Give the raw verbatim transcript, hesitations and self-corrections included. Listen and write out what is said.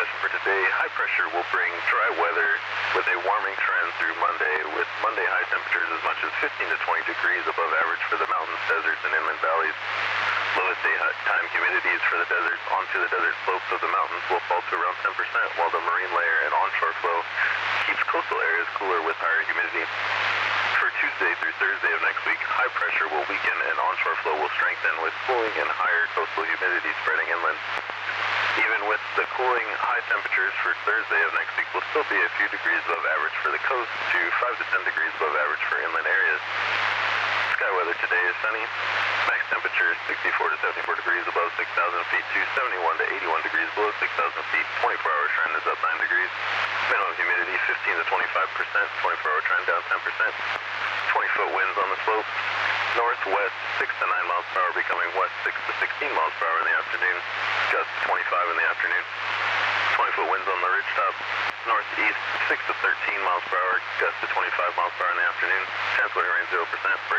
discussion for today. High pressure will bring dry weather with a warming trend through Monday, with Monday high temperatures as much as fifteen to twenty degrees above average for the mountains, deserts, and inland valleys. Lowest daytime humidities for the deserts onto the desert slopes of the mountains will fall to around ten percent, while the marine layer and onshore flow keeps coastal areas cooler with higher humidity. For Tuesday through Thursday of next week, high pressure will weaken and onshore flow will strengthen, with cooling and higher coastal humidity spreading inland. Even with the cooling, high temperatures for Thursday of next week will still be a few degrees above average for the coast to five to ten degrees above average for inland areas. Sky weather today is sunny. Max temperature sixty-four to seventy-four degrees above six thousand feet to seventy-one to eighty-one degrees below six thousand feet. twenty-four hour trend is up nine degrees. Minimum humidity fifteen to twenty-five percent. twenty-four hour trend down ten percent. twenty foot winds on the slope. Northwest six to nine miles per hour, becoming west six to sixteen miles per hour in the afternoon. Gusts twenty-five in the afternoon. twenty foot winds on the ridgetop. Northeast six to thirteen miles per hour, gusts to twenty-five miles per hour in the afternoon. Chance of rain zero percent.